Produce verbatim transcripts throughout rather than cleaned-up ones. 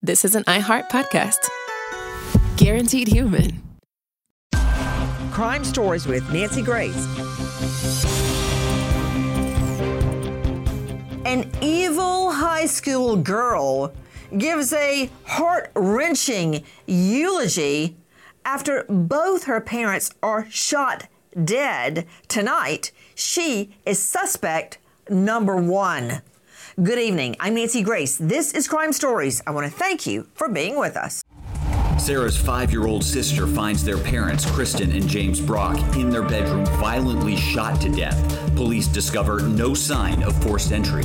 this is an iHeart podcast. Guaranteed human. Crime Stories with Nancy Grace. An evil high school girl gives a heart-wrenching eulogy after both her parents are shot dead tonight. She is suspect number one. Good evening. I'm Nancy Grace. This is Crime Stories. I want to thank you for being with us. Sarah's five-year-old sister finds their parents, Kristen and James Brock, in their bedroom violently shot to death. Police discover no sign of forced entry.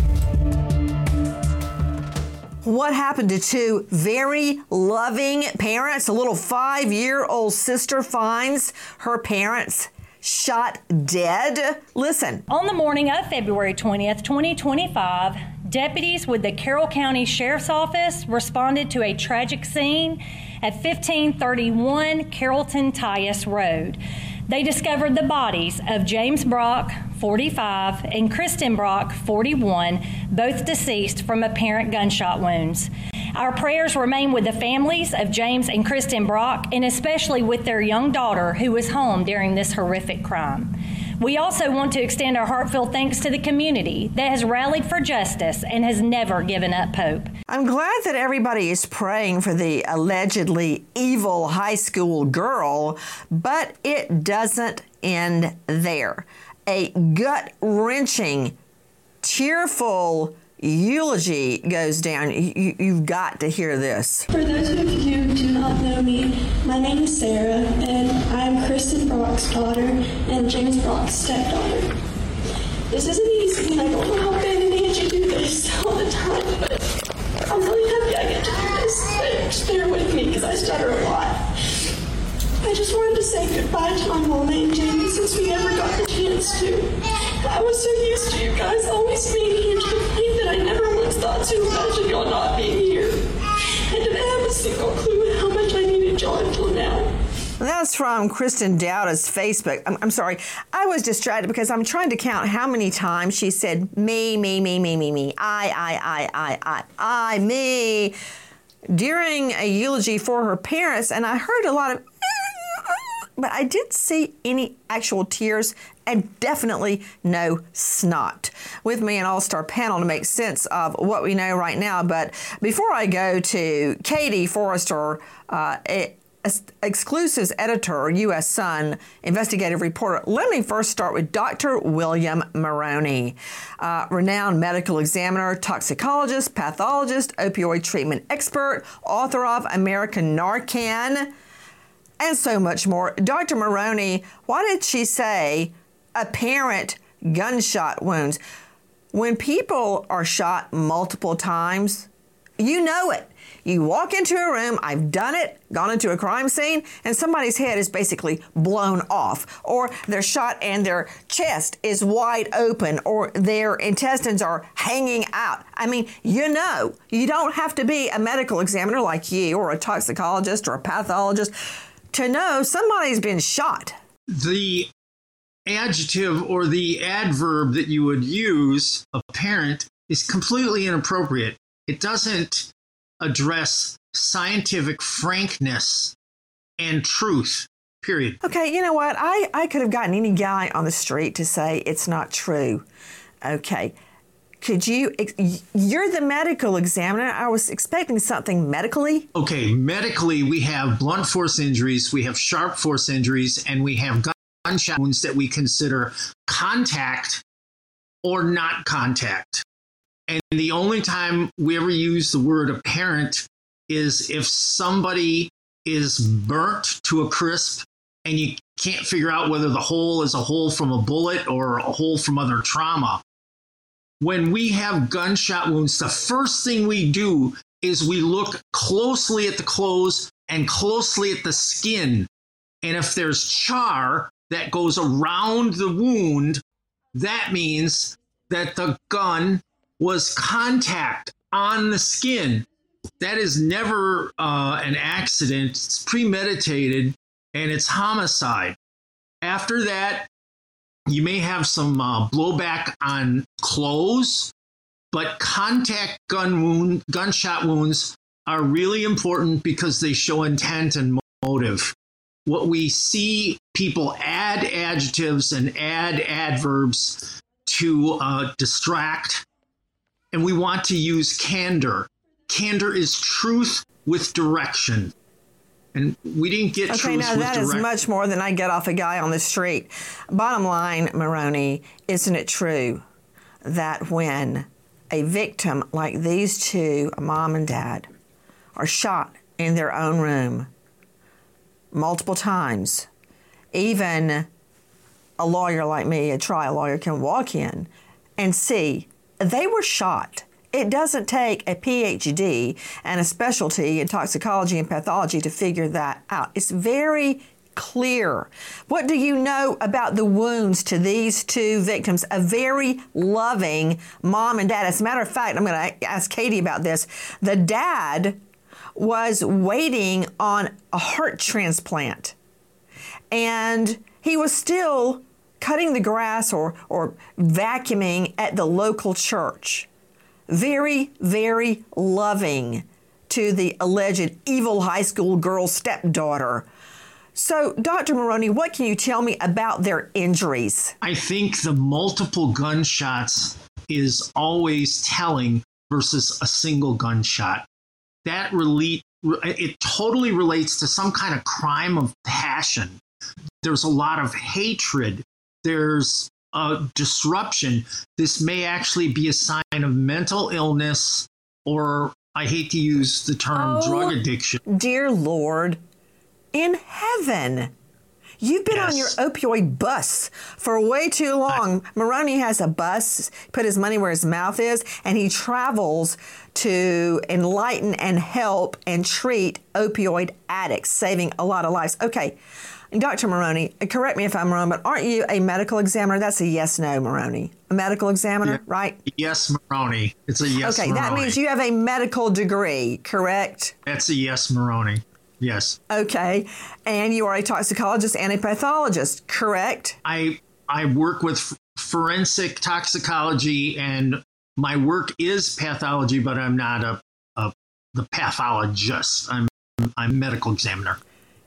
What happened to two very loving parents? A little five-year-old sister finds her parents shot dead. Listen. On the morning of February twentieth, twenty twenty-five, deputies with the Carroll County Sheriff's Office responded to a tragic scene at fifteen thirty-one Carrollton Tyus Road. They discovered the bodies of James Brock, forty-five, and Kristen Brock, forty-one, both deceased from apparent gunshot wounds. Our prayers remain with the families of James and Kristen Brock, and especially with their young daughter who was home during this horrific crime. We also want to extend our heartfelt thanks to the community that has rallied for justice and has never given up hope. I'm glad that everybody is praying for the allegedly evil high school girl, but it doesn't end there. A gut-wrenching, tearful eulogy goes down. You, you've got to hear this. For those of you who do not know me, my name is Sarah, and I'm Kristen Brock's daughter and James Brock's stepdaughter. This isn't easy, and I don't know how Ben and Angie do this all the time, but I'm really happy I get to do this. But just bear with me, because I stutter a lot. I just wanted to say goodbye to my mom and Jamie since we never got the chance to. I was so used to you guys always being here to the point that I never once thought to imagine y'all not being here. I didn't have a single clue how much I needed y'all until now. That's from Kristen Dowda's Facebook. I'm, I'm sorry. I was distracted because I'm trying to count how many times she said me, me, me, me, me, me, I, I, I, I, I, I, me, during a eulogy for her parents, and I heard a lot of but I didn't see any actual tears and definitely no snot. With me, an all-star panel to make sense of what we know right now. But before I go to Katie Forrester, uh, a, a, exclusives editor, U S Sun investigative reporter, let me first start with Doctor William Maroney, uh, renowned medical examiner, toxicologist, pathologist, opioid treatment expert, author of American Narcan, and so much more. Doctor Maroney, why did she say apparent gunshot wounds? When people are shot multiple times, you know it. You walk into a room, I've done it, gone into a crime scene, and somebody's head is basically blown off, or they're shot and their chest is wide open, or their intestines are hanging out. I mean, you know, you don't have to be a medical examiner like you, or a toxicologist, or a pathologist, to know somebody's been shot. The adjective or the adverb that you would use, apparent, is completely inappropriate. It doesn't address scientific frankness and truth, period. Okay, you know what? I, I could have gotten any guy on the street to say it's not true. Okay. Could you, you're the medical examiner. I was expecting something medically. Okay, medically, we have blunt force injuries, we have sharp force injuries, and we have gunshot wounds that we consider contact or not contact. And the only time we ever use the word apparent is if somebody is burnt to a crisp and you can't figure out whether the hole is a hole from a bullet or a hole from other trauma. When we have gunshot wounds, the first thing we do is we look closely at the clothes and closely at the skin. And if there's char that goes around the wound, that means that the gun was contact on the skin. That is never uh, an accident. It's premeditated, and it's homicide. After that, you may have some uh, blowback on clothes, but contact gun wound, gunshot wounds are really important because they show intent and motive. What we see people add adjectives and add adverbs to uh, distract, and we want to use candor. Candor is truth with direction. And we didn't get okay, truth now with that direction. is much more than I get off a guy on the street. Bottom line, Maroney, isn't it true that when a victim like these two, a mom and dad, are shot in their own room multiple times, even a lawyer like me, a trial lawyer, can walk in and see they were shot? It doesn't take a P H D and a specialty in toxicology and pathology to figure that out. It's very clear. What do you know about the wounds to these two victims? A very loving mom and dad. As a matter of fact, I'm going to ask Katie about this. The dad was waiting on a heart transplant, and he was still cutting the grass or, or vacuuming at the local church. Very, very loving to the alleged evil high school girl stepdaughter. So, Doctor Maroney, what can you tell me about their injuries? I think the multiple gunshots is always telling versus a single gunshot. That relate, it totally relates to some kind of crime of passion. There's a lot of hatred. There's a disruption. This may actually be a sign of mental illness, or I hate to use the term oh, drug addiction. Dear Lord in heaven, you've been Yes. on your opioid bus for way too long. I, Maroney has a bus, put his money where his mouth is, and he travels to enlighten and help and treat opioid addicts, saving a lot of lives. Okay, Doctor Maroney, correct me if I'm wrong, but aren't you a medical examiner? That's a yes, no, Maroney. A medical examiner, Yeah. right? Yes, Maroney. It's a yes, Okay, Maroney. that means you have a medical degree, correct? That's a yes, Maroney. Yes. Okay, and you are a toxicologist and a pathologist, correct? I I work with f- forensic toxicology, and my work is pathology, but I'm not a, a the pathologist. I'm I'm a medical examiner.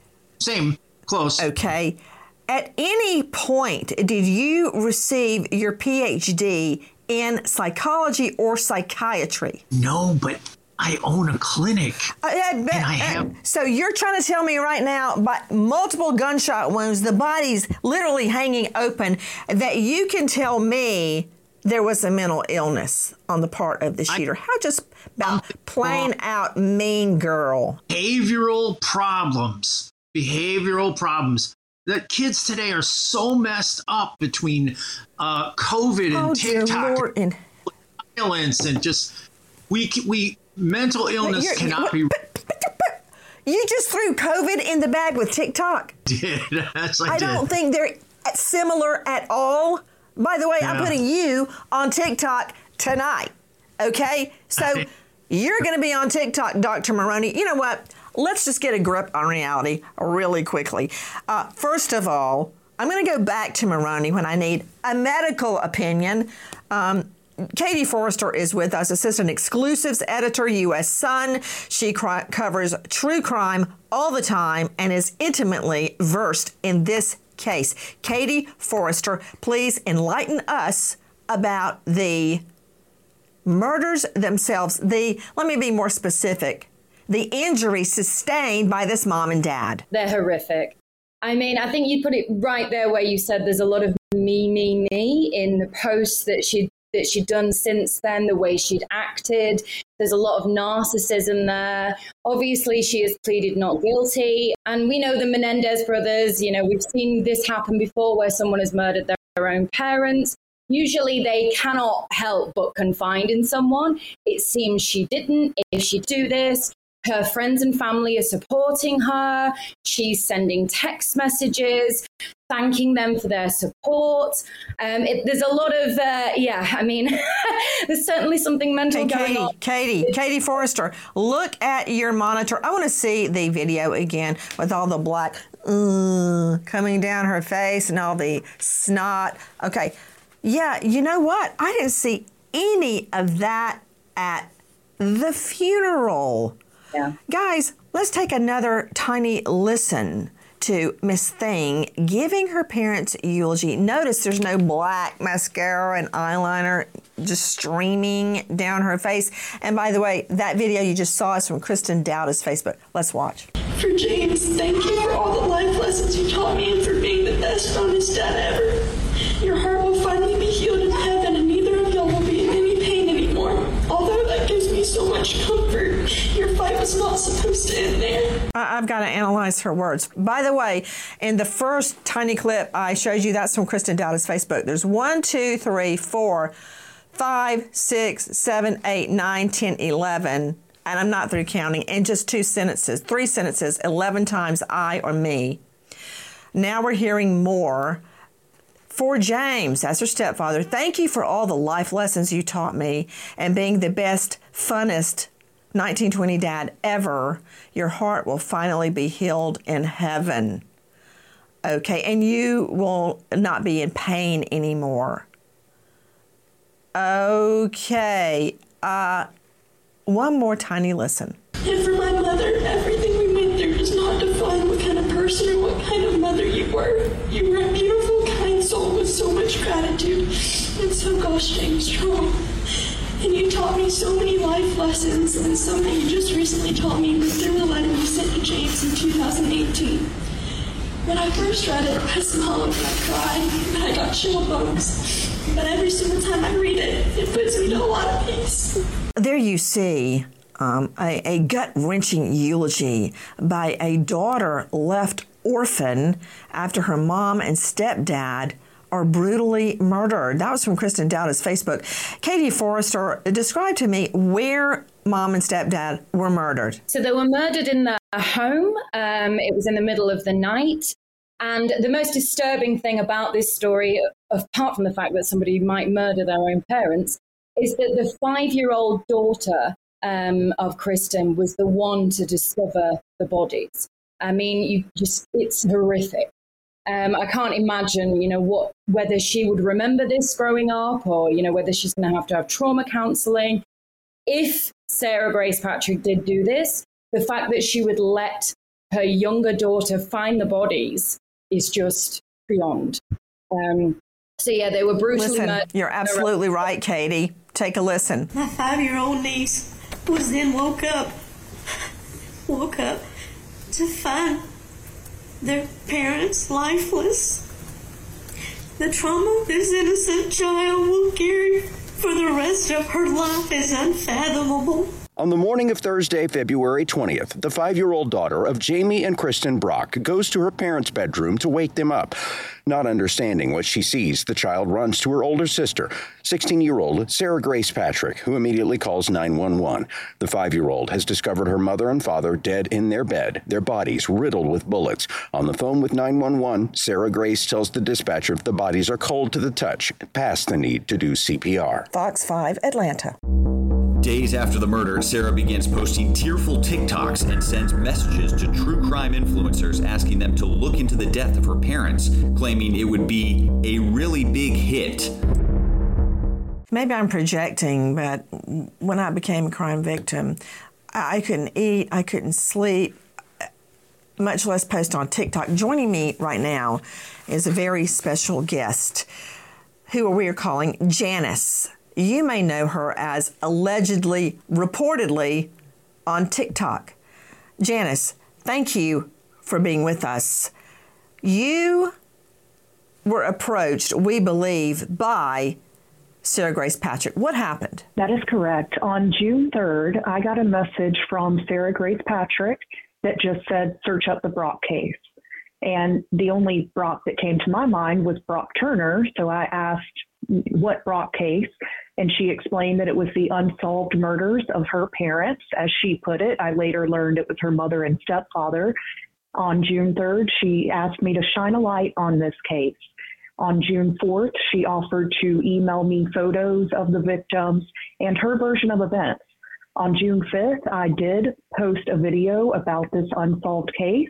Same, close. Okay. At any point, did you receive your P H D in psychology or psychiatry? No, but I own a clinic. Uh, uh, but, And I have- uh, so you're trying to tell me right now, by multiple gunshot wounds, the body's literally hanging open, that you can tell me there was a mental illness on the part of the shooter? How just about plain out mean girl? Behavioral problems. Behavioral problems. The kids today are so messed up between uh, COVID and Oh, dear TikTok Lord. And violence, and just we we mental illness You're- cannot you- be but- but- but- You just threw COVID in the bag with TikTok. did. Yes, I, I did. don't think they're similar at all. By the way, I'm Yeah. putting you on TikTok tonight. Okay? So you're going to be on TikTok, Doctor Maroney. You know what? Let's just get a grip on reality really quickly. Uh, first of all, I'm going to go back to Maroney when I need a medical opinion. Um, Katie Forrester is with us, Assistant Exclusives Editor, U S Sun. She cri- covers true crime all the time and is intimately versed in this case. Katie Forrester, please enlighten us about the murders themselves. The let me be more specific. The injury sustained by this mom and dad. They're horrific. I mean, I think you put it right there where you said there's a lot of me, me, me in the posts that she that she'd done since then, the way she'd acted. There's a lot of narcissism there. Obviously, she has pleaded not guilty. And we know the Menendez brothers, you know, we've seen this happen before where someone has murdered their, their own parents. Usually they cannot help but confide in someone. It seems she didn't. If she do this, her friends and family are supporting her. She's sending text messages, thanking them for their support. Um, it, there's a lot of, uh, yeah, I mean, there's certainly something mental Hey, going Katie, on. Katie, Katie Forrester, look at your monitor. I want to see the video again with all the black uh, coming down her face and all the snot. Okay. Yeah, you know what? I didn't see any of that at the funeral. Yeah. Guys, let's take another tiny listen to Miss Thing giving her parents' eulogy. Notice there's no black mascara and eyeliner just streaming down her face. And by the way, that video you just saw is from Kristen Dowda's Facebook. Let's watch. For James, thank you for all the life lessons you taught me and for being the best honest dad ever. Your heart will finally be healed in heaven and neither of y'all will be in any pain anymore. Although that gives me so much comfort, your fight was not supposed to end there. I- I've got to analyze her words. By the way, in the first tiny clip I showed you, that's from Kristen Dowda's Facebook. There's one, two, three, four, five, six, seven, eight, nine, ten, eleven. And I'm not through counting, and just two sentences, three sentences, eleven times I or me. Now we're hearing more. For James, as her stepfather, thank you for all the life lessons you taught me and being the best, funnest nineteen twenty dad ever. Your heart will finally be healed in heaven. Okay, and you will not be in pain anymore. Okay, uh... one more tiny listen. And for my mother, everything we went through does not define what kind of person or what kind of mother you were. You were a beautiful, kind soul with so much gratitude and so gosh dang strong. And you taught me so many life lessons, and something you just recently taught me was through a letter you sent to James in two thousand eighteen. When I first read it, I smiled and I cried and I got chill bumps. But every single time I read it, it puts me to a lot of peace. There you see um, a, a gut-wrenching eulogy by a daughter left orphan after her mom and stepdad are brutally murdered. That was from Kristen Dowda's Facebook. Katie Forrester, describe to me where mom and stepdad were murdered. So they were murdered in their home. Um, it was in the middle of the night. And the most disturbing thing about this story, apart from the fact that somebody might murder their own parents, is that the five-year-old daughter um, of Kristen was the one to discover the bodies. I mean, you just it's horrific. Um, I can't imagine, you know, what whether she would remember this growing up or, you know, whether she's going to have to have trauma counseling. If Sarah Grace Patrick did do this, the fact that she would let her younger daughter find the bodies is just beyond. Um, so, yeah, they were brutally Listen, murdered. You're absolutely right, Katie. Take a listen. My five-year-old niece was then woke up, woke up to find their parents lifeless. The trauma this innocent child will carry for the rest of her life is unfathomable. On the morning of Thursday, February twentieth, the five-year-old daughter of Jamie and Kristen Brock goes to her parents' bedroom to wake them up. Not understanding what she sees, the child runs to her older sister, sixteen-year-old Sarah Grace Patrick, who immediately calls nine one one. The five-year-old has discovered her mother and father dead in their bed, their bodies riddled with bullets. On the phone with nine one one, Sarah Grace tells the dispatcher the bodies are cold to the touch, past the need to do C P R. Fox five, Atlanta. Days after the murder, Sarah begins posting tearful TikToks and sends messages to true crime influencers asking them to look into the death of her parents, claiming it would be a really big hit. Maybe I'm projecting, but when I became a crime victim, I couldn't eat, I couldn't sleep, much less post on TikTok. Joining me right now is a very special guest who we are calling Janice. You may know her as allegedly, reportedly, on TikTok. Janice, thank you for being with us. You were approached, we believe, by Sarah Grace Patrick. What happened? That is correct. On June third, I got a message from Sarah Grace Patrick that just said, search up the Brock case. And the only Brock that came to my mind was Brock Turner. So I asked, what Brock case? And she explained that it was the unsolved murders of her parents, as she put it. I later learned it was her mother and stepfather. On June third, she asked me to shine a light on this case. On June fourth, she offered to email me photos of the victims and her version of events. On June fifth, I did post a video about this unsolved case.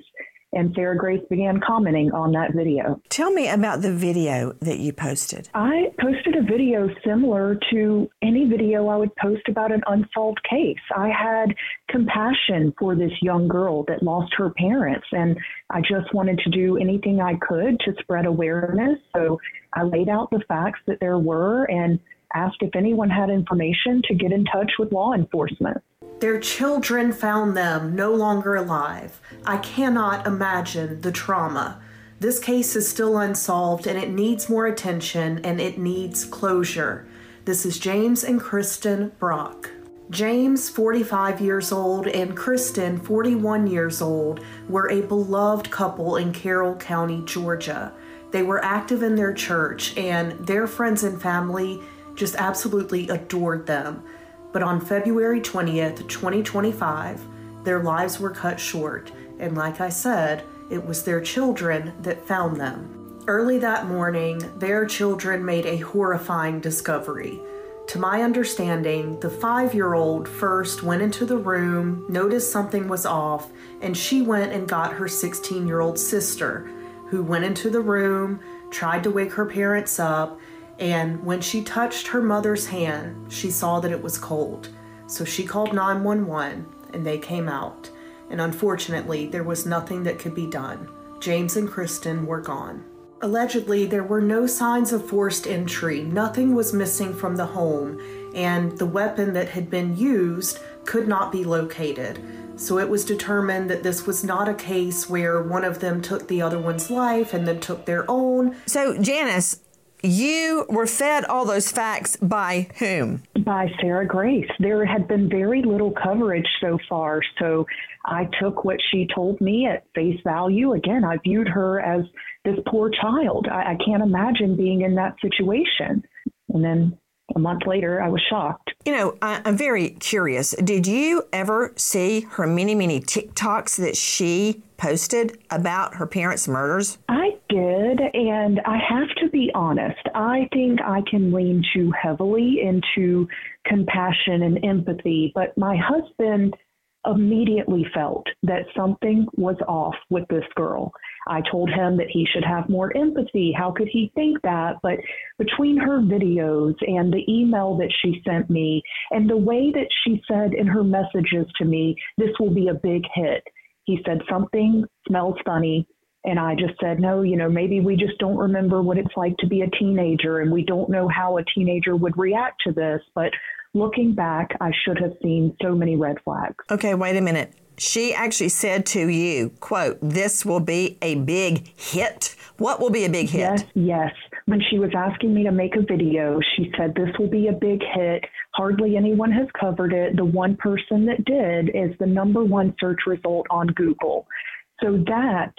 And Sarah Grace began commenting on that video. Tell me about the video that you posted. I posted a video similar to any video I would post about an unsolved case. I had compassion for this young girl that lost her parents, and I just wanted to do anything I could to spread awareness. So I laid out the facts that there were and asked if anyone had information to get in touch with law enforcement. Their children found them no longer alive. I cannot imagine the trauma. This case is still unsolved and it needs more attention and it needs closure. This is James and Kristen Brock. James, forty-five years old, and Kristen, forty-one years old, were a beloved couple in Carroll County, Georgia. They were active in their church and their friends and family just absolutely adored them. But on February twentieth, twenty twenty-five, their lives were cut short, and like I said, it was their children that found them. Early that morning, their children made a horrifying discovery. To my understanding, the five-year-old first went into the room, noticed something was off, and she went and got her sixteen-year-old sister, who went into the room, tried to wake her parents up, and when she touched her mother's hand, she saw that it was cold. So she called nine one one and they came out. And unfortunately, there was nothing that could be done. James and Kristen were gone. Allegedly, there were no signs of forced entry. Nothing was missing from the home, and the weapon that had been used could not be located. So it was determined that this was not a case where one of them took the other one's life and then took their own. So, Janice, you were fed all those facts by whom? By Sarah Grace. There had been very little coverage so far, so I took what she told me at face value. Again, I viewed her as this poor child. I, I can't imagine being in that situation. And then a month later, I was shocked. You know, I, I'm very curious. Did you ever see her many, many TikToks that she posted about her parents' murders? I did, and I have to be honest. I think I can lean too heavily into compassion and empathy, but my husband immediately felt that something was off with this girl. I told him that he should have more empathy. How could he think that? But between her videos and the email that she sent me and the way that she said in her messages to me, this will be a big hit. He said something smells funny. And I just said, no, you know, maybe we just don't remember what it's like to be a teenager and we don't know how a teenager would react to this. But looking back, I should have seen so many red flags. Okay, wait a minute. She actually said to you, quote, this will be a big hit. What will be a big hit? Yes, yes. When she was asking me to make a video, she said this will be a big hit. Hardly anyone has covered it. The one person that did is the number one search result on Google. So that,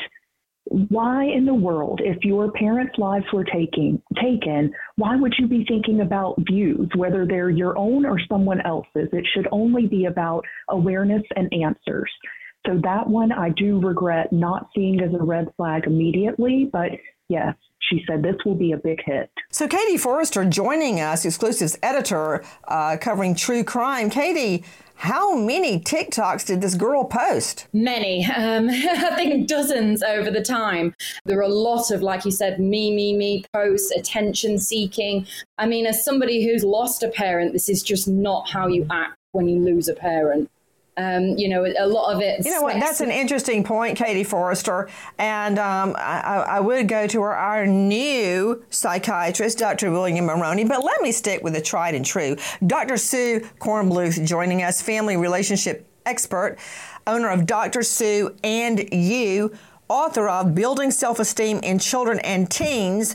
why in the world, if your parents' lives were taking, taken, why would you be thinking about views, whether they're your own or someone else's? It should only be about awareness and answers. So that one I do regret not seeing as a red flag immediately, but yes, she said this will be a big hit. So Katie Forrester joining us, Exclusives editor, uh, covering true crime. Katie, how many TikToks did this girl post? Many. Um, I think dozens over the time. There were a lot of, like you said, me, me, me posts, attention seeking. I mean, as somebody who's lost a parent, this is just not how you act when you lose a parent. Um, you know, a lot of it. You know what? That's an interesting point, Katie Forrester. And um, I, I would go to our, our new psychiatrist, Doctor William Maroney. But let me stick with the tried and true. Doctor Sue Kornbluth joining us, family relationship expert, owner of Doctor Sue and You, author of Building Self-Esteem in Children and Teens.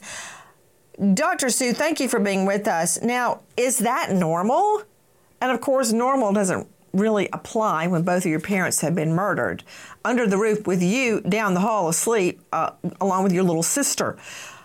Doctor Sue, thank you for being with us. Now, is that normal? And of course, normal doesn't really apply when both of your parents have been murdered under the roof with you down the hall asleep, uh, along with your little sister.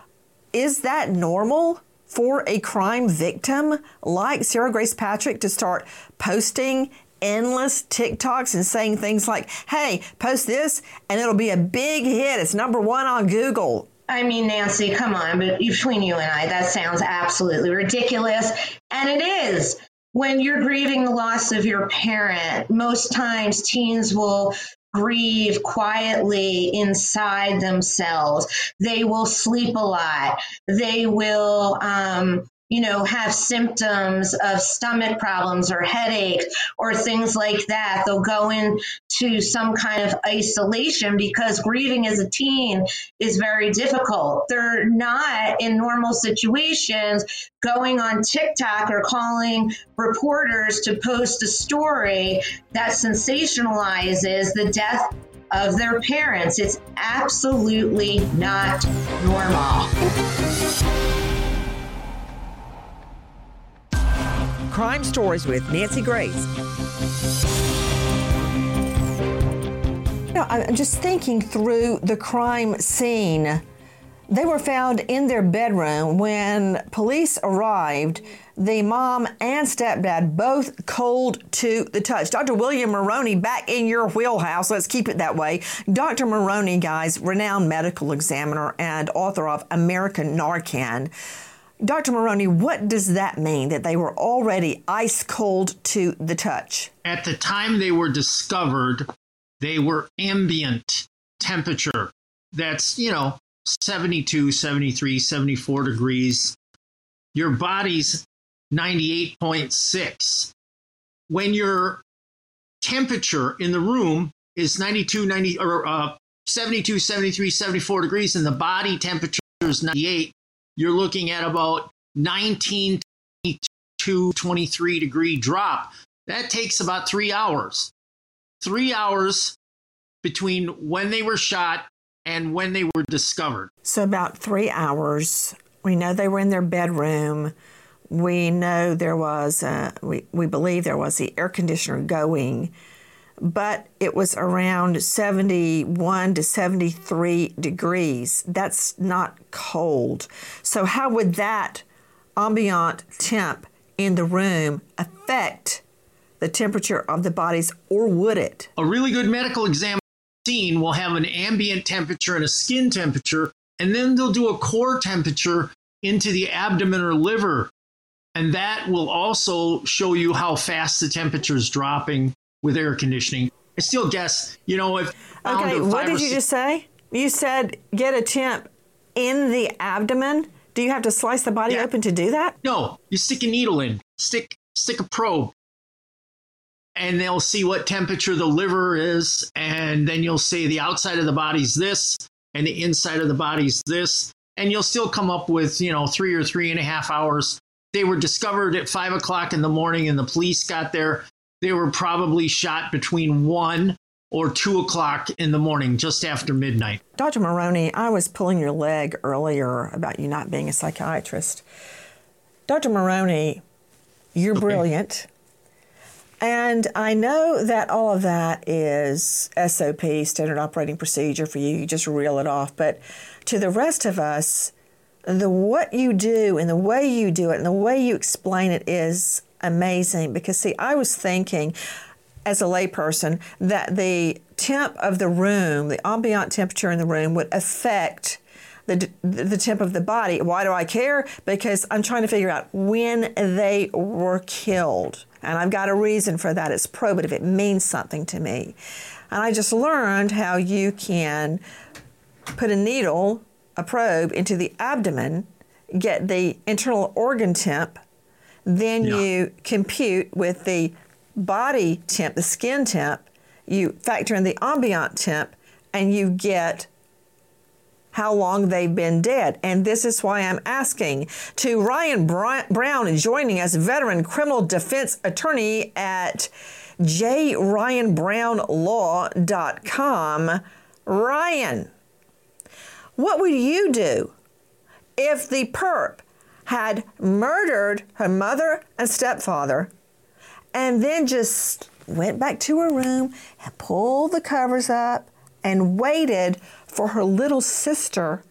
Is that normal for a crime victim like Sarah Grace Patrick to start posting endless TikToks and saying things like, hey, post this and it'll be a big hit. It's number one on Google. I mean, Nancy, come on, but between you and I, that sounds absolutely ridiculous. And it is. When you're grieving the loss of your parent, most times teens will grieve quietly inside themselves. They will sleep a lot. They will, um, you know, have symptoms of stomach problems or headaches or things like that. They'll go into some kind of isolation because grieving as a teen is very difficult. They're not in normal situations going on TikTok or calling reporters to post a story that sensationalizes the death of their parents. It's absolutely not normal. Crime Stories with Nancy Grace. You know, I'm just thinking through the crime scene. They were found in their bedroom when police arrived. The mom and stepdad both cold to the touch. Doctor William Maroney, back in your wheelhouse. Let's keep it that way. Doctor Maroney, guys, renowned medical examiner and author of American Narcan. Doctor Maroney, what does that mean, that they were already ice cold to the touch? At the time they were discovered, they were ambient temperature. That's, you know, seventy-two, seventy-three, seventy-four degrees. Your body's ninety-eight point six. When your temperature in the room is ninety-two, ninety, or uh, seventy-two, seventy-three, seventy-four degrees, and the body temperature is ninety-eight, you're looking at about nineteen, twenty-two, twenty-three degree drop. That takes about three hours. Three hours between when they were shot and when they were discovered. So about three hours. We know they were in their bedroom. We know there was, uh, we, we believe there was the air conditioner going, but it was around seventy-one to seventy-three degrees. That's not cold. So how would that ambient temp in the room affect the temperature of the bodies, or would it? A really good medical exam scene will have an ambient temperature and a skin temperature, and then they'll do a core temperature into the abdomen or liver. And that will also show you how fast the temperature is dropping with air conditioning. I still guess, you know, if... Okay, what did you just say? You said get a temp in the abdomen. Do you have to slice the body yeah. open to do that? No, you stick a needle in, stick stick a probe, and they'll see what temperature the liver is, and then you'll say the outside of the body's this, and the inside of the body's this, and you'll still come up with, you know, three or three and a half hours. They were discovered at five o'clock in the morning, and the police got there. They were probably shot between one or two o'clock in the morning, just after midnight. Doctor Maroney, I was pulling your leg earlier about you not being a psychiatrist. Doctor Maroney, you're okay. Brilliant. And I know that all of that is S O P, standard operating procedure for you. You just reel it off. But to the rest of us, the what you do and the way you do it and the way you explain it is amazing. Because, see, I was thinking as a layperson that the temp of the room, the ambient temperature in the room would affect the the temp of the body. Why do I care? Because I'm trying to figure out when they were killed. And I've got a reason for that. It's probative. It means something to me. And I just learned how you can put a needle, a probe, into the abdomen, get the internal organ temp, then yeah. you compute with the body temp, the skin temp, you factor in the ambient temp, and you get how long they've been dead. And this is why I'm asking to Ryan Brown, joining us, veteran criminal defense attorney at j ryan brown law dot com. Ryan, what would you do if the perp had murdered her mother and stepfather and then just went back to her room and pulled the covers up and waited for her little sister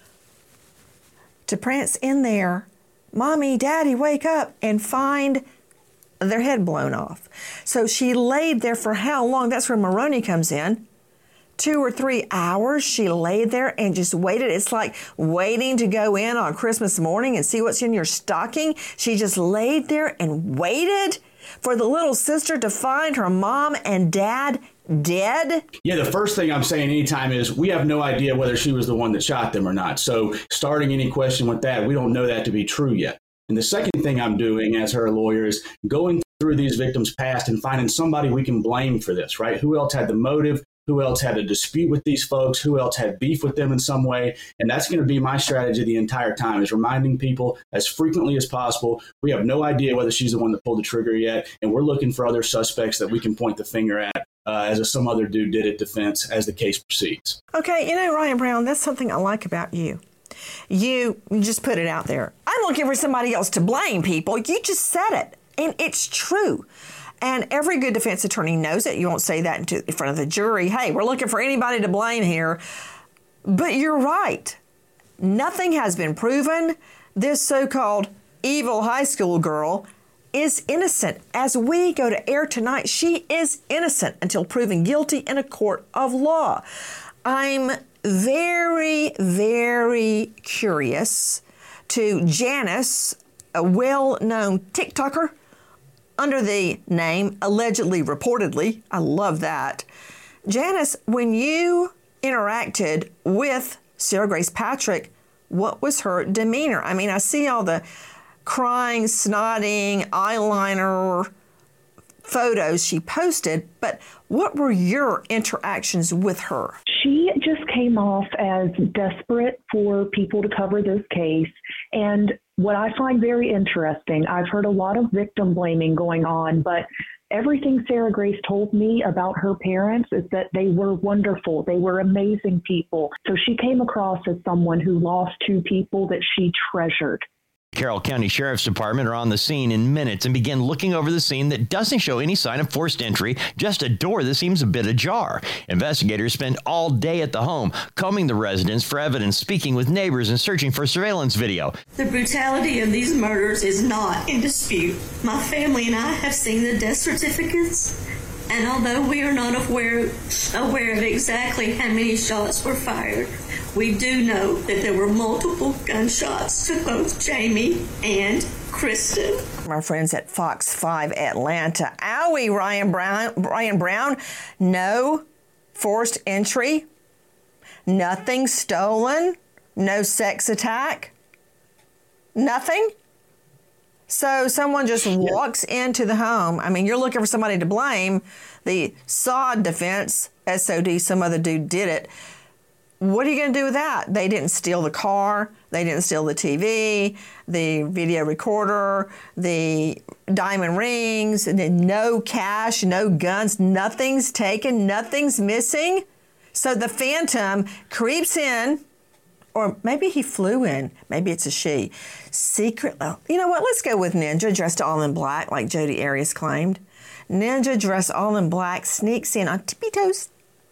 to prance in there, Mommy, Daddy, wake up, and find their head blown off? So she laid there for how long? That's where Maroney comes in. Two or three hours she laid there and just waited. It's like waiting to go in on Christmas morning and see what's in your stocking. She just laid there and waited for the little sister to find her mom and dad dead? Yeah, the first thing I'm saying anytime is we have no idea whether she was the one that shot them or not. So starting any question with that, we don't know that to be true yet. And the second thing I'm doing as her lawyer is going through these victims' past and finding somebody we can blame for this, right? Who else had the motive? Who else had a dispute with these folks? Who else had beef with them in some way? And that's going to be my strategy the entire time, is reminding people as frequently as possible, we have no idea whether she's the one that pulled the trigger yet. And we're looking for other suspects that we can point the finger at uh, as if some other dude did it defense as the case proceeds. Okay, you know, Ryan Brown, that's something I like about you. You just put it out there. I'm looking for somebody else to blame, people. You just said it. And it's true. And every good defense attorney knows it. You won't say that into, in front of the jury. Hey, we're looking for anybody to blame here. But you're right. Nothing has been proven. This so-called evil high school girl is innocent. As we go to air tonight, she is innocent until proven guilty in a court of law. I'm very, very curious to Janice, a well-known TikToker under the name allegedly, reportedly. I love that. Janice, when you interacted with Sarah Grace Patrick, what was her demeanor? I mean, I see all the crying, snotting, eyeliner photos she posted, but what were your interactions with her? She just came off as desperate for people to cover this case. And what I find very interesting, I've heard a lot of victim blaming going on, but everything Sarah Grace told me about her parents is that they were wonderful. They were amazing people. So she came across as someone who lost two people that she treasured. Carroll County Sheriff's Department are on the scene in minutes and begin looking over the scene that doesn't show any sign of forced entry, just a door that seems a bit ajar. Investigators spend all day at the home, combing the residence for evidence, speaking with neighbors, and searching for surveillance video. The brutality of these murders is not in dispute. My family and I have seen the death certificates, and although we are not aware, aware of exactly how many shots were fired, we do know that there were multiple gunshots to both Jamie and Kristen. Our friends at Fox five Atlanta. Owie, Ryan Brown, Ryan Brown, no forced entry, nothing stolen, no sex attack, nothing. So someone just walks into the home. I mean, you're looking for somebody to blame. The S O D defense, S O D, some other dude did it. What are you going to do with that? They didn't steal the car. They didn't steal the T V, the video recorder, the diamond rings, and then no cash, no guns, nothing's taken, nothing's missing. So the Phantom creeps in, or maybe he flew in. Maybe it's a she. Secret. Oh, you know what? Let's go with Ninja, dressed all in black, like Jodi Arias claimed. Ninja, dressed all in black, sneaks in on tippy toes.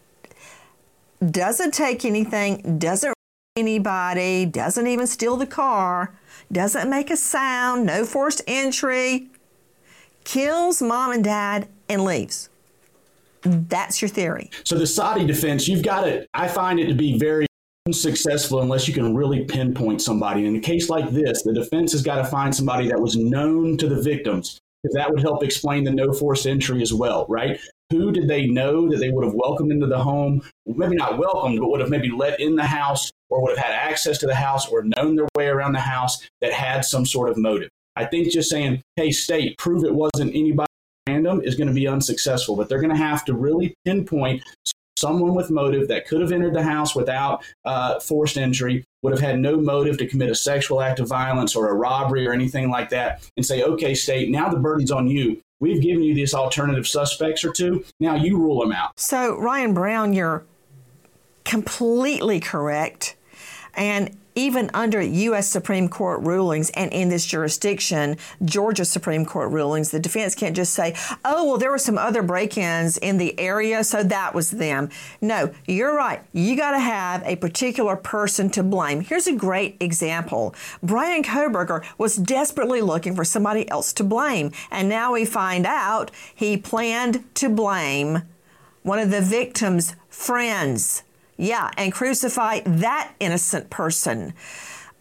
Doesn't take anything, doesn't anybody, doesn't even steal the car, doesn't make a sound, no forced entry, kills mom and dad and leaves. That's your theory. So the Saudi defense, you've got to, I find it to be very unsuccessful unless you can really pinpoint somebody. In a case like this, the defense has got to find somebody that was known to the victims, because that would help explain the no forced entry as well, right? Who did they know that they would have welcomed into the home? Maybe not welcomed, but would have maybe let in the house, or would have had access to the house, or known their way around the house, that had some sort of motive. I think just saying, hey, state, prove it wasn't anybody random is going to be unsuccessful, but they're going to have to really pinpoint someone with motive that could have entered the house without uh, forced entry, would have had no motive to commit a sexual act of violence or a robbery or anything like that, and say, okay, state, now the burden's on you. We've given you these alternative suspects or two. Now you rule them out. So, Ryan Brown, you're completely correct. And even under U S Supreme Court rulings and in this jurisdiction, Georgia Supreme Court rulings, the defense can't just say, oh, well, there were some other break-ins in the area, so that was them. No, you're right. You got to have a particular person to blame. Here's a great example. Brian Kohberger was desperately looking for somebody else to blame, and now we find out he planned to blame one of the victim's friends. Yeah, and crucify that innocent person.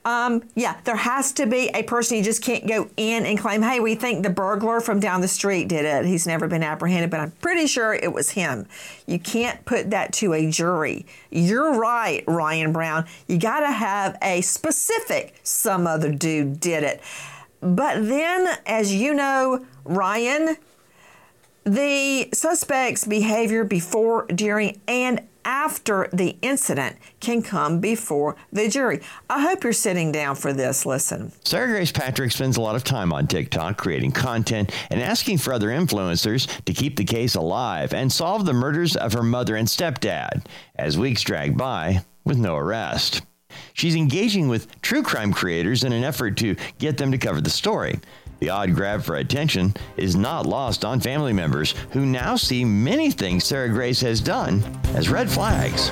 Um, yeah, there has to be a person. You just can't go in and claim, hey, we think the burglar from down the street did it. He's never been apprehended, but I'm pretty sure it was him. You can't put that to a jury. You're right, Ryan Brown. You got to have a specific some other dude did it. But then, as you know, Ryan, the suspect's behavior before, during, and after the incident can come before the jury. I hope you're sitting down for this. Listen. Sarah Grace Patrick spends a lot of time on TikTok creating content and asking for other influencers to keep the case alive and solve the murders of her mother and stepdad as weeks drag by with no arrest. She's engaging with true crime creators in an effort to get them to cover the story. The odd grab for attention is not lost on family members who now see many things Sarah Grace has done as red flags.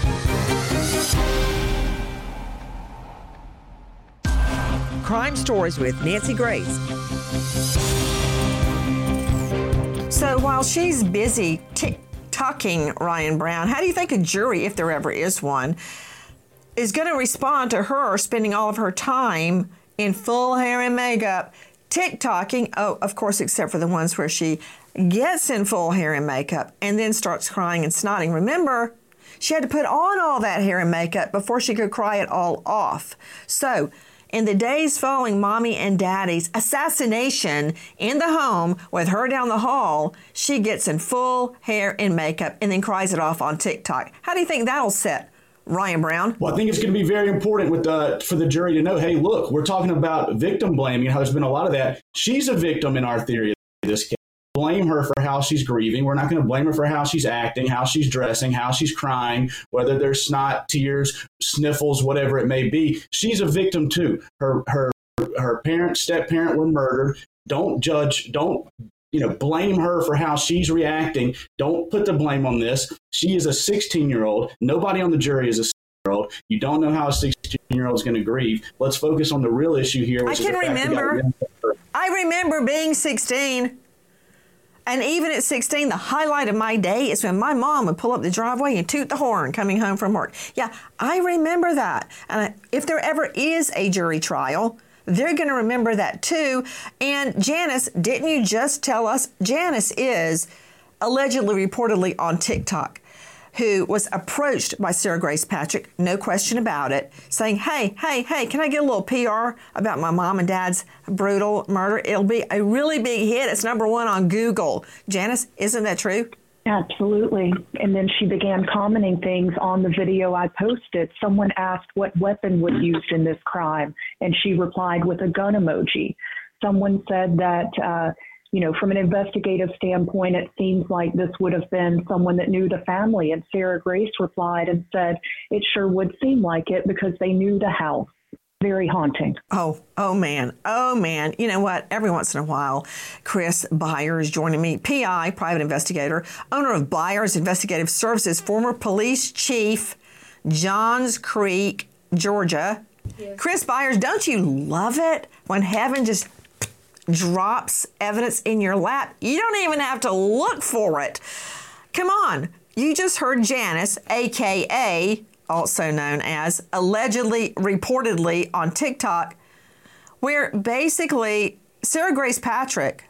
Crime Stories with Nancy Grace. So while she's busy tick-tocking Ryan Brown, how do you think a jury, if there ever is one, is going to respond to her spending all of her time in full hair and makeup TikToking? Oh, of course, except for the ones where she gets in full hair and makeup and then starts crying and snotting. Remember, she had to put on all that hair and makeup before she could cry it all off. So, in the days following Mommy and Daddy's assassination in the home with her down the hall, she gets in full hair and makeup and then cries it off on TikTok. How do you think that'll set Ryan Brown? Well, I think it's going to be very important with the, for the jury to know, hey, look, we're talking about victim blaming, how there's been a lot of that. She's a victim in our theory of this case. Blame her for how she's grieving. We're not going to blame her for how she's acting, how she's dressing, how she's crying, whether there's snot, tears, sniffles, whatever it may be. She's a victim too. Her her her parent, step parent were murdered. Don't judge. Don't you know? Blame her for how she's reacting. Don't put the blame on this. She is a sixteen-year-old. Nobody on the jury is a sixteen-year-old. You don't know how a sixteen-year-old is going to grieve. Let's focus on the real issue here. Which I can is remember. I remember being sixteen. And even at sixteen, the highlight of my day is when my mom would pull up the driveway and toot the horn coming home from work. Yeah, I remember that. And if there ever is a jury trial, they're going to remember that too. And Janice, didn't you just tell us? Janice is allegedly, reportedly on TikTok, who was approached by Sarah Grace Patrick, no question about it, saying, hey, hey, hey, can I get a little P R about my mom and dad's brutal murder? It'll be a really big hit. It's number one on Google. Janice, isn't that true? Absolutely. And then she began commenting things on the video I posted. Someone asked what weapon was used in this crime, and she replied with a gun emoji. Someone said that, uh, you know, from an investigative standpoint, it seems like this would have been someone that knew the family. And Sarah Grace replied and said, it sure would seem like it because they knew the house. Very haunting. Oh, oh, man. Oh, man. You know what? Every once in a while, Chris Byers joining me, P I, private investigator, owner of Byers Investigative Services, former police chief, Johns Creek, Georgia. Yes. Chris Byers, don't you love it when heaven just drops evidence in your lap? You don't even have to look for it. Come on. You just heard Janice, a k a also known as allegedly, reportedly on TikTok, where basically Sarah Grace Patrick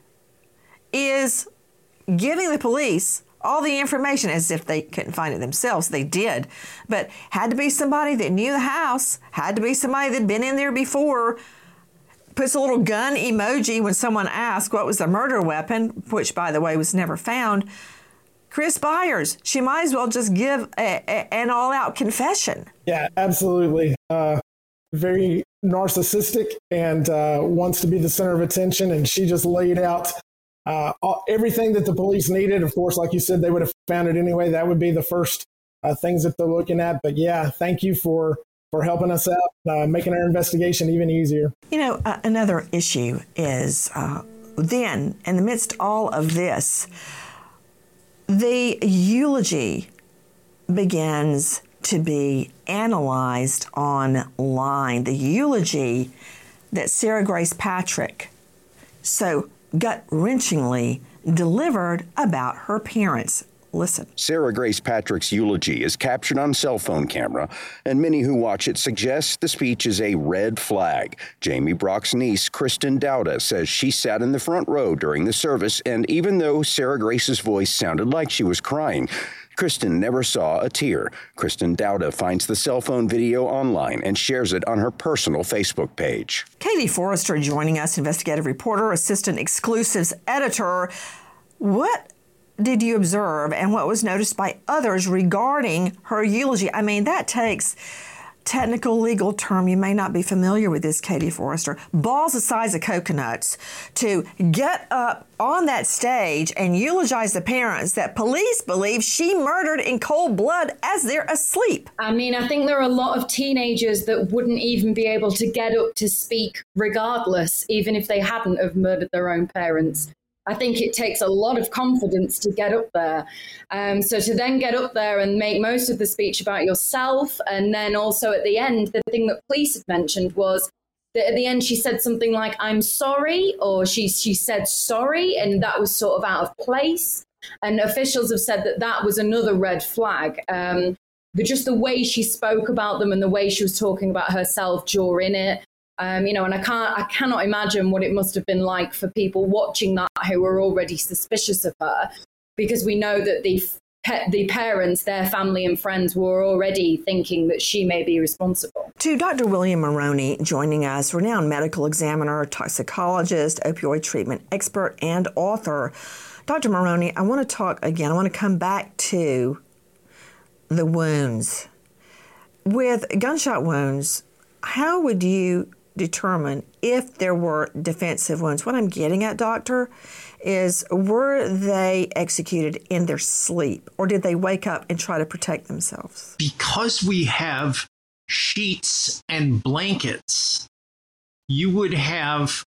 is giving the police all the information as if they couldn't find it themselves. They did, but had to be somebody that knew the house, had to be somebody that'd been in there before. Puts a little gun emoji when someone asks what was the murder weapon, which, by the way, was never found. Chris Byers, she might as well just give a, a, an all-out confession. Yeah, absolutely. Uh, very narcissistic and uh, wants to be the center of attention. And she just laid out uh, all, everything that the police needed. Of course, like you said, they would have found it anyway. That would be the first uh, things that they're looking at. But yeah, thank you for for helping us out, uh, making our investigation even easier. You know, uh, another issue is uh, then, in the midst of all of this, the eulogy begins to be analyzed online. The eulogy that Sarah Grace Patrick so gut-wrenchingly delivered about her parents. Listen. Sarah Grace Patrick's eulogy is captured on cell phone camera, and many who watch it suggest the speech is a red flag. Jamie Brock's niece, Kristen Dowda, says she sat in the front row during the service, and even though Sarah Grace's voice sounded like she was crying, Kristen never saw a tear. Kristen Dowda finds the cell phone video online and shares it on her personal Facebook page. Katie Forrester joining us, investigative reporter, assistant exclusives editor. What did you observe and what was noticed by others regarding her eulogy? I mean, that takes technical legal term. You may not be familiar with this, Katie Forrester. Balls the size of coconuts to get up on that stage and eulogize the parents that police believe she murdered in cold blood as they're asleep. I mean, I think there are a lot of teenagers that wouldn't even be able to get up to speak regardless, even if they hadn't have murdered their own parents. I think it takes a lot of confidence to get up there. Um, so to then get up there and make most of the speech about yourself, and then also at the end, the thing that police had mentioned was that at the end she said something like, "I'm sorry," or she she said sorry, and that was sort of out of place. And officials have said that that was another red flag. Um, but just the way she spoke about them and the way she was talking about herself during it. Um, you know, and I can't, I cannot imagine what it must have been like for people watching that who were already suspicious of her, because we know that the the parents, their family and friends were already thinking that she may be responsible. To Doctor William Maroney joining us, renowned medical examiner, toxicologist, opioid treatment expert, and author. Doctor Maroney, I want to talk again. I want to come back to the wounds. With gunshot wounds, how would you determine if there were defensive wounds? What I'm getting at, doctor, is were they executed in their sleep, or did they wake up and try to protect themselves? Because we have sheets and blankets, you would have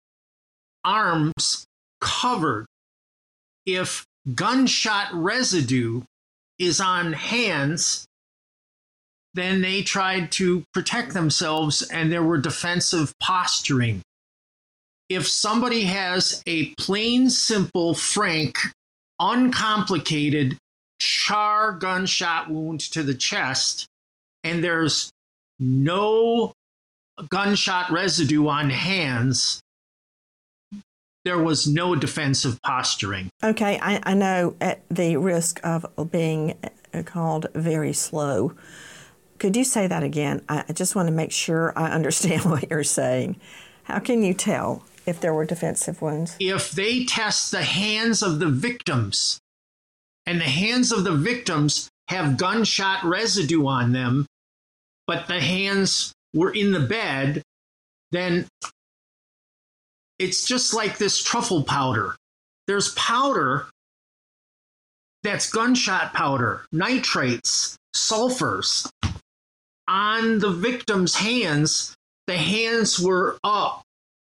arms covered. If gunshot residue is on hands, then they tried to protect themselves and there were defensive posturing. If somebody has a plain, simple, frank, uncomplicated char gunshot wound to the chest, and there's no gunshot residue on hands, there was no defensive posturing. Okay, I, I know at the risk of being called very slow, could you say that again? I just want to make sure I understand what you're saying. How can you tell if there were defensive wounds? If they test the hands of the victims, and the hands of the victims have gunshot residue on them, but the hands were in the bed, then it's just like this truffle powder. There's powder that's gunshot powder, nitrates, sulfurs. On the victim's hands, the hands were up.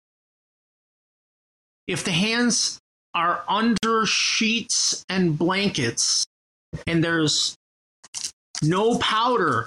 If the hands are under sheets and blankets and there's no powder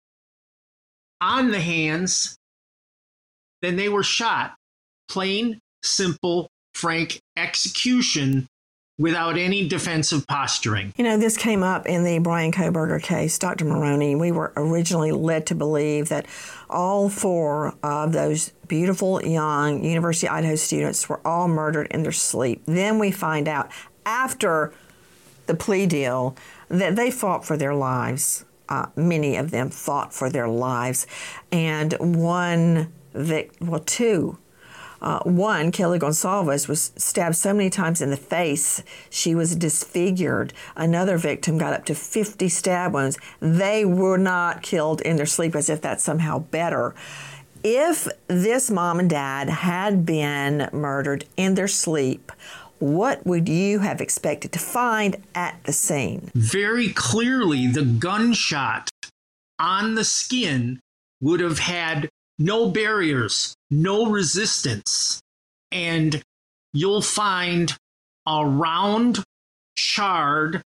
on the hands, then they were shot. Plain, simple, frank execution without any defensive posturing. You know, this came up in the Bryan Kohberger case. Doctor Maroney, we were originally led to believe that all four of those beautiful young University of Idaho students were all murdered in their sleep. Then we find out after the plea deal that they fought for their lives. Uh, many of them fought for their lives. And one, vic- well, two, Uh, one, Kelly Gonsalves, was stabbed so many times in the face, she was disfigured. Another victim got up to fifty stab wounds. They were not killed in their sleep, as if that's somehow better. If this mom and dad had been murdered in their sleep, what would you have expected to find at the scene? Very clearly, the gunshot on the skin would have had no barriers, no resistance, and you'll find a round, charred,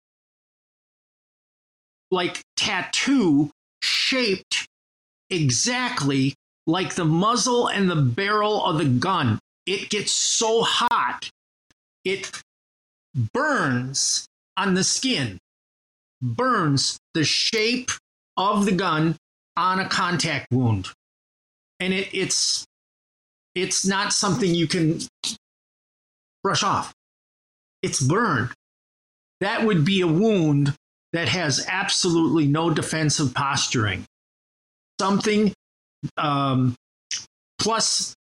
like tattoo shaped exactly like the muzzle and the barrel of the gun. It gets so hot, it burns on the skin burns the shape of the gun on a contact wound. And it, it's it's not something you can brush off. It's burned. That would be a wound that has absolutely no defensive posturing. Something, um, plus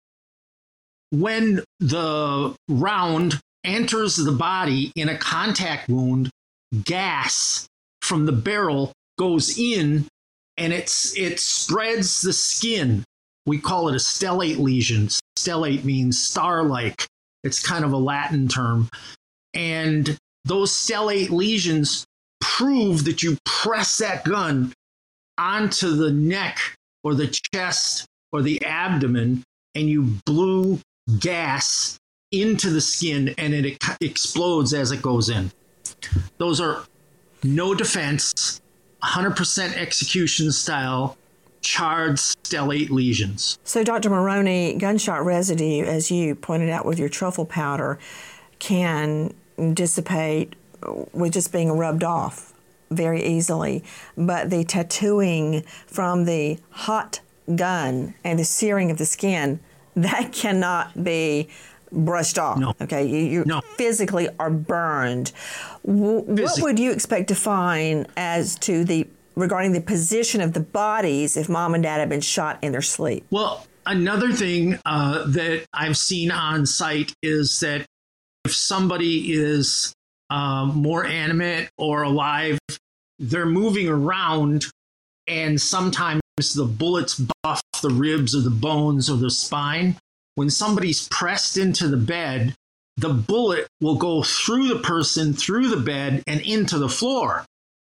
when the round enters the body in a contact wound, gas from the barrel goes in and it's it spreads the skin. We call it a stellate lesion. Stellate means star-like. It's kind of a Latin term. And those stellate lesions prove that you press that gun onto the neck or the chest or the abdomen and you blew gas into the skin and it explodes as it goes in. Those are no defense, one hundred percent execution style, charred stellate lesions. So, Doctor Maroney, gunshot residue, as you pointed out with your truffle powder, can dissipate with just being rubbed off very easily. But the tattooing from the hot gun and the searing of the skin, that cannot be brushed off. No. Okay, you, you no. physically are burned. W- what would you expect to find as to the regarding the position of the bodies if mom and dad have been shot in their sleep? Well, another thing uh, that I've seen on site is that if somebody is um, more animate or alive, they're moving around and sometimes the bullets buff the ribs or the bones or the spine. When somebody's pressed into the bed, the bullet will go through the person, through the bed, and into the floor.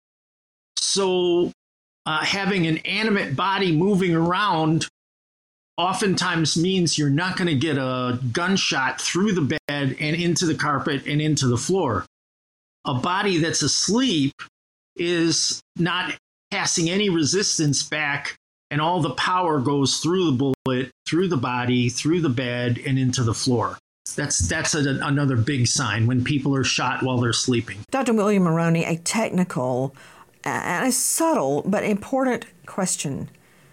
So uh, having an animate body moving around oftentimes means you're not going to get a gunshot through the bed and into the carpet and into the floor. A body that's asleep is not passing any resistance back, and all the power goes through the bullet, through the body, through the bed, and into the floor. That's that's a, another big sign when people are shot while they're sleeping. Doctor William Maroney, a technical and a subtle but important question.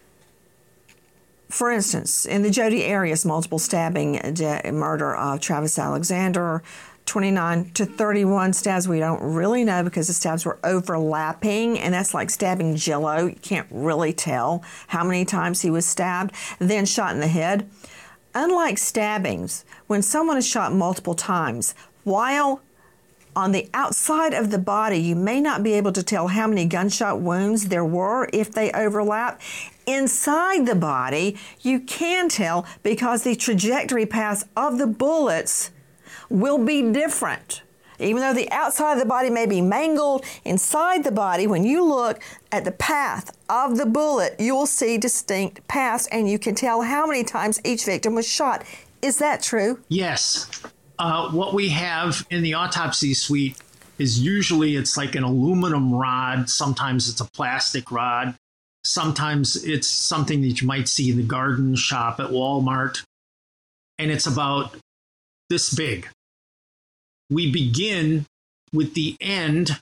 For instance, in the Jodi Arias multiple stabbing de- murder of Travis Alexander, twenty-nine to thirty-one stabs. We don't really know because the stabs were overlapping, and that's like stabbing Jell-O. You can't really tell how many times he was stabbed, then shot in the head. Unlike stabbings, when someone is shot multiple times, while on the outside of the body, you may not be able to tell how many gunshot wounds there were if they overlap. Inside the body, you can tell because the trajectory paths of the bullets will be different. Even though the outside of the body may be mangled, inside the body, when you look at the path of the bullet, you will see distinct paths and you can tell how many times each victim was shot. Is that true? Yes. Uh, what we have in the autopsy suite is usually it's like an aluminum rod. Sometimes it's a plastic rod. Sometimes it's something that you might see in the garden shop at Walmart. And it's about this big. We begin with the end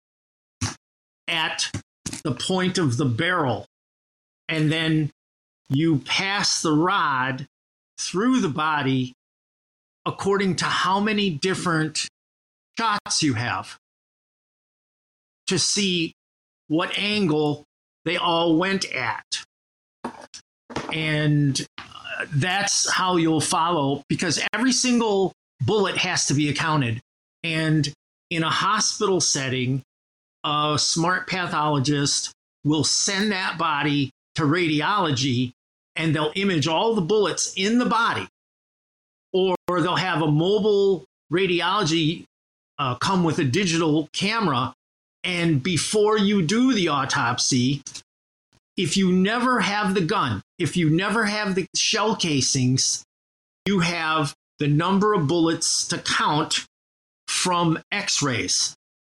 at the point of the barrel, and then you pass the rod through the body according to how many different shots you have to see what angle they all went at. And that's how you'll follow, because every single bullet has to be accounted. And in a hospital setting, a smart pathologist will send that body to radiology and they'll image all the bullets in the body. Or they'll have a mobile radiology uh, come with a digital camera. And before you do the autopsy, if you never have the gun, if you never have the shell casings, you have the number of bullets to count from x-rays.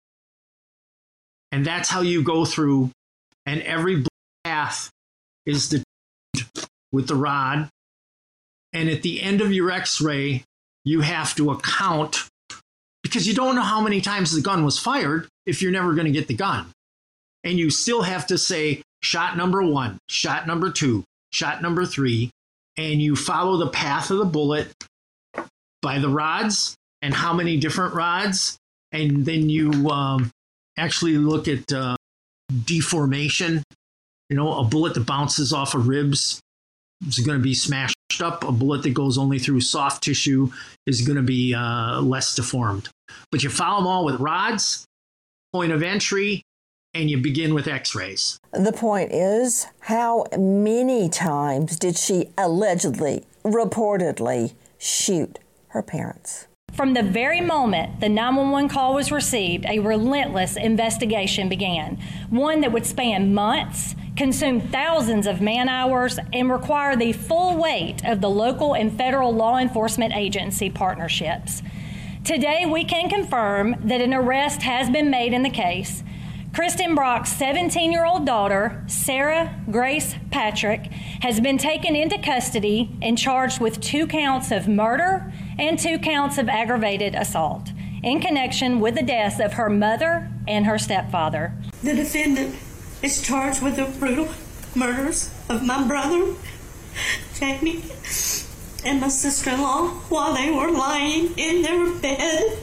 And that's how you go through, and every path is determined with the rod. And at the end of your x-ray, you have to account because you don't know how many times the gun was fired if you're never going to get the gun. And you still have to say shot number one, shot number two, shot number three, and you follow the path of the bullet by the rods and how many different rods. And then you um, actually look at uh, deformation. You know, a bullet that bounces off of ribs is going to be smashed up. A bullet that goes only through soft tissue is going to be uh, less deformed. But you follow them all with rods, point of entry, and you begin with x-rays. The point is, how many times did she allegedly, reportedly shoot her parents? From the very moment the nine one one call was received, a relentless investigation began, one that would span months, consume thousands of man-hours, and require the full weight of the local and federal law enforcement agency partnerships. Today, we can confirm that an arrest has been made in the case. Kristen Brock's seventeen-year-old daughter, Sarah Grace Patrick, has been taken into custody and charged with two counts of murder and two counts of aggravated assault in connection with the deaths of her mother and her stepfather. The defendant is charged with the brutal murders of my brother, Jamie, and my sister-in-law while they were lying in their bed.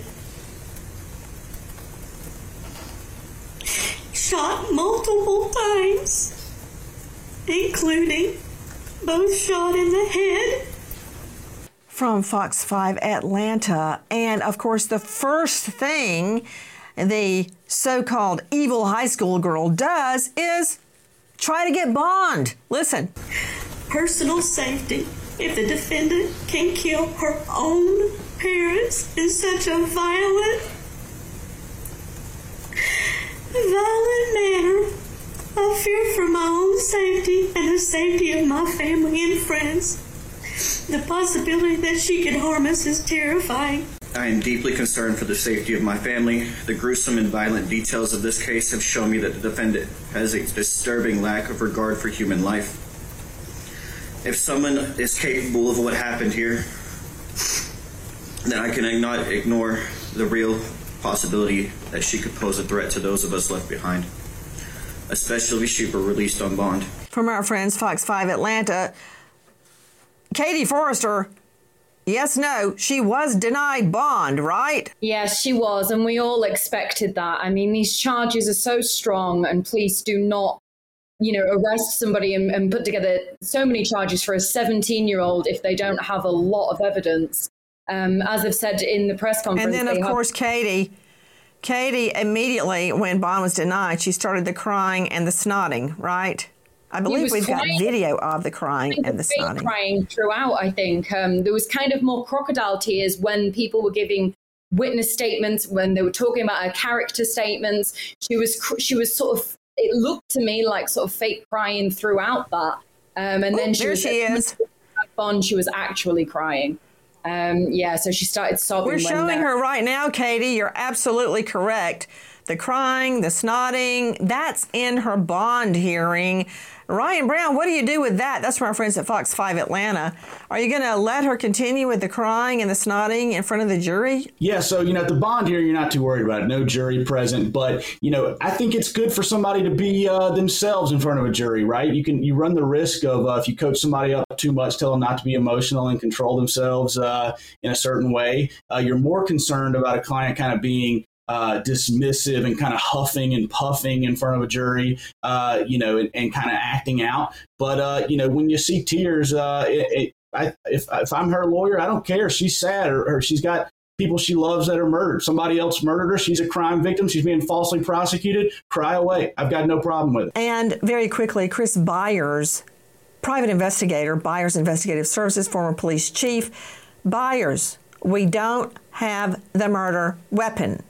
Shot multiple times, including both shot in the head. From Fox five Atlanta, and of course the first thing the so-called evil high school girl does is try to get bond. Listen. Personal safety. If the defendant can kill her own parents in such a violent violent manner, I fear for my own safety and the safety of my family and friends. The possibility that she could harm us is terrifying. I am deeply concerned for the safety of my family. The gruesome and violent details of this case have shown me that the defendant has a disturbing lack of regard for human life. If someone is capable of what happened here, then I cannot ignore the real possibility that she could pose a threat to those of us left behind, especially if she were released on bond. From our friends Fox five Atlanta, Katie Forrester, yes, no, she was denied bond, right? Yes, she was, and we all expected that. I mean, these charges are so strong, and police do not, you know, arrest somebody and, and put together so many charges for a seventeen-year-old if they don't have a lot of evidence. Um, as I've said in the press conference. And then, of course, have- Katie, Katie immediately, when bond was denied, she started the crying and the snotting, right? I believe we've crying. got video of the crying kind and the snotting. Crying throughout, I think. Um, there was kind of more crocodile tears when people were giving witness statements, when they were talking about her character statements. She was, she was sort of, it looked to me like sort of fake crying throughout that. Um, and Ooh, then she there was, she is. Bond, she was actually crying. Um, yeah, so she started sobbing. We're when showing that- her right now, Katie. You're absolutely correct. The crying, the snotting, that's in her bond hearing. Ryan Brown, what do you do with that? That's from our friends at Fox five Atlanta. Are you going to let her continue with the crying and the snotting in front of the jury? Yeah, so, you know, at the bond hearing, you're not too worried about it. No jury present. But, you know, I think it's good for somebody to be uh, themselves in front of a jury, right? You can you run the risk of uh, if you coach somebody up too much, tell them not to be emotional and control themselves uh, in a certain way. Uh, you're more concerned about a client kind of being Uh, dismissive and kind of huffing and puffing in front of a jury, uh, you know, and, and kind of acting out. But, uh, you know, when you see tears, uh, it, it, I, if, if I'm her lawyer, I don't care. She's sad or, or she's got people she loves that are murdered. Somebody else murdered her. She's a crime victim. She's being falsely prosecuted. Cry away. I've got no problem with it. And very quickly, Chris Byers, private investigator, Byers Investigative Services, former police chief. Byers, we don't have the murder weapon.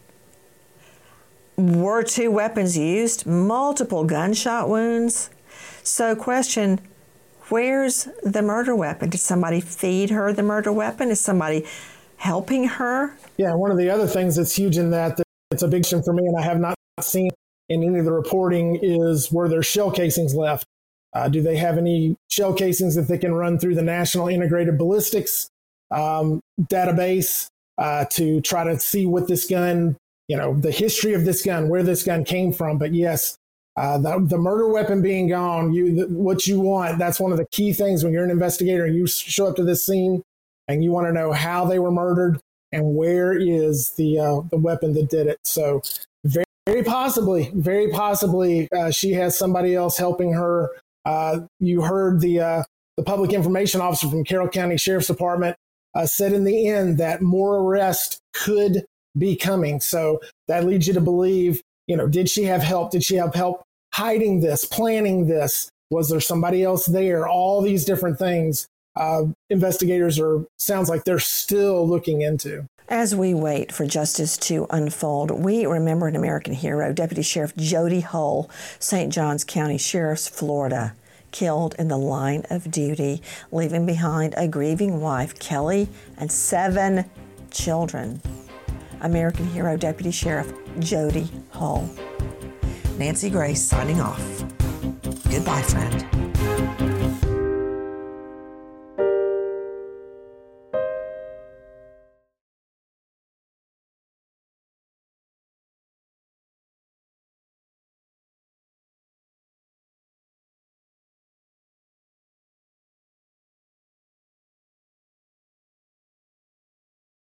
Were two weapons used? Multiple gunshot wounds? So question, where's the murder weapon? Did somebody feed her the murder weapon? Is somebody helping her? Yeah, one of the other things that's huge in that, that's a big question for me, and I have not seen in any of the reporting, is were there shell casings left? Uh, do they have any shell casings that they can run through the National Integrated Ballistics um, database? uh, to try to see what this gun, you know, the history of this gun, where this gun came from. But yes, uh, the, the murder weapon being gone, you the, what you want, that's one of the key things when you're an investigator and you show up to this scene and you want to know how they were murdered and where is the uh, the weapon that did it. So very, very possibly, very possibly uh, she has somebody else helping her. Uh, you heard the uh, the public information officer from Carroll County Sheriff's Department uh, said in the end that more arrests could be coming. So that leads you to believe, you know, did she have help? Did she have help hiding this, planning this? Was there somebody else there? All these different things uh, investigators are, sounds like they're still looking into. As we wait for justice to unfold, we remember an American hero, Deputy Sheriff Jody Hull, Saint Johns County Sheriff's, Florida, killed in the line of duty, leaving behind a grieving wife, Kelly, and seven children. American hero, Deputy Sheriff Jody Hull. Nancy Grace signing off. Goodbye, friend.